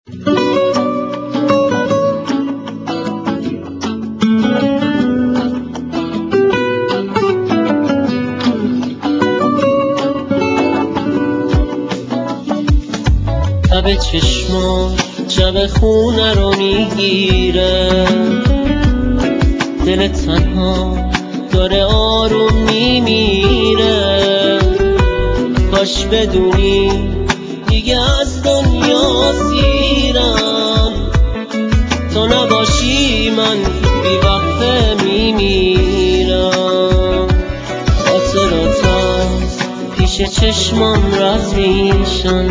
تب چشمان جب خونه رو میگیره، دل تنها داره آروم میمیره. کاش بدونی دیگه از دنیا سیرم، تو نباشی من بی وقته میمیرم. خاطراتت پیش چشمام رد میشن،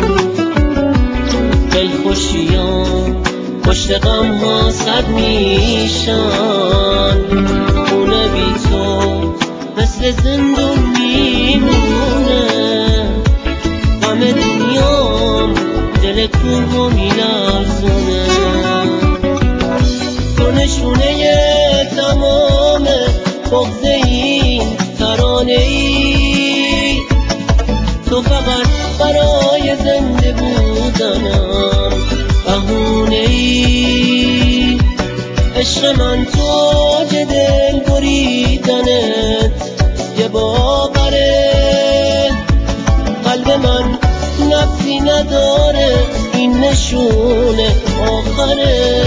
دلخوشیام پشت غم ها سد میشن. خونه بی تو مثل زندون میمونه، غم دنیام دل کوه میلرزونه. تو نشونه تمام بغض این ترانه ای، تو فقط برای زنده بودنم بهونه ای. عشق من تو اوج دل بریدنت یه باوره، قلب من نفسی نداره این نشونه آخره.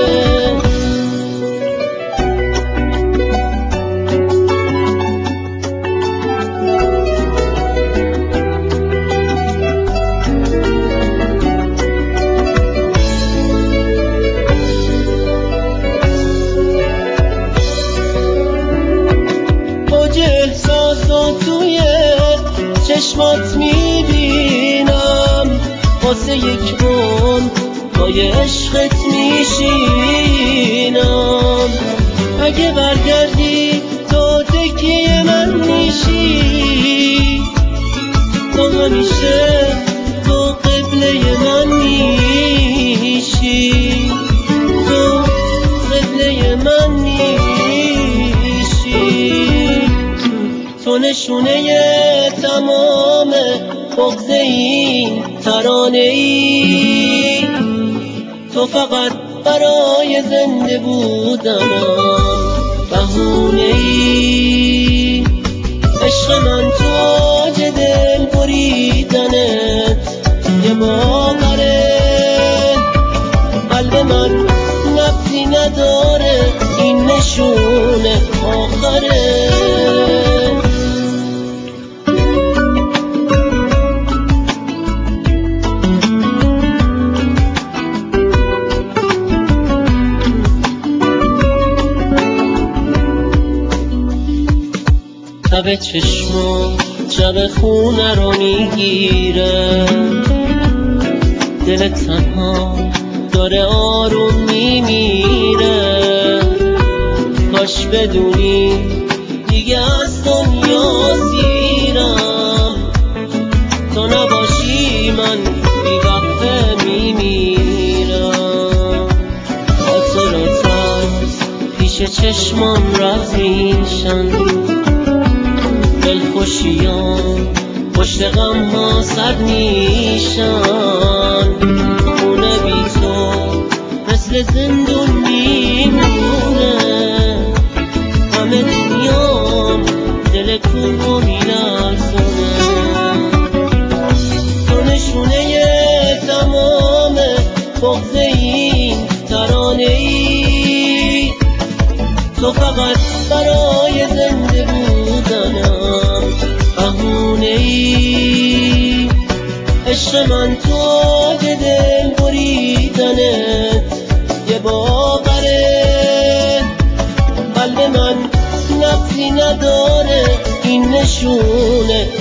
احساسات توی چشمات میبینم، واسه یک عمر پای عشقت میشینم. اگه برگردی تو تکیه من میشی، تو همیشه تو قبله من میشی، تو قبله من میشی. تو نشونه تمام بغض این ترانه ای، تو فقط برای زنده بودنم بهونه ای. عشق من تو اوج دل بریدنت یه باوره، قلب من نفسی نداره این نشونه آخره. تب چشمان جب خونه رو میگیره، دل تنها داره آروم میمیره. کاش بدونی دیگه از دنیا سیرم، تو نباشی من بی وقته میمیرم. خاطراتت پیش چشمام رد میشن، دلخوشیام پشت غم ها سد میشن. خونه بی تو مثل زندون میمونه، غم دنیام دل کوه میلرزونه. تو نشونه تمام بغض این ترانه ای، تو فقط برای زنده بودنم بهونه ای. عشق من تو اوج دل بریدنت یه باوره، قلب من نفسی نداره این نشونه